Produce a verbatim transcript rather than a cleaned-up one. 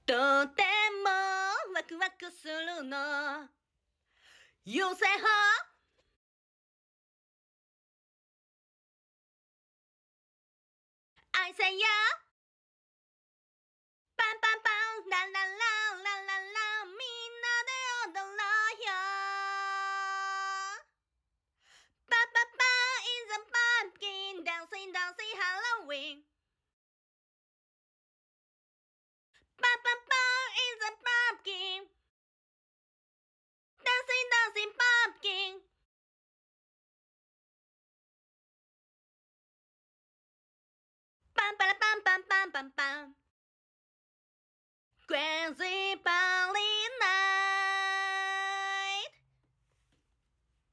とてもワクワクするの。優勢派愛せよ。パンパンパンララララララ、みんなで踊ろうよ。パパパ is a pumpkin dancing dancing Halloween。パパパ is a pumpkin dancing dancing pumpkin。パンパラパンパンパンパンパン。Crazy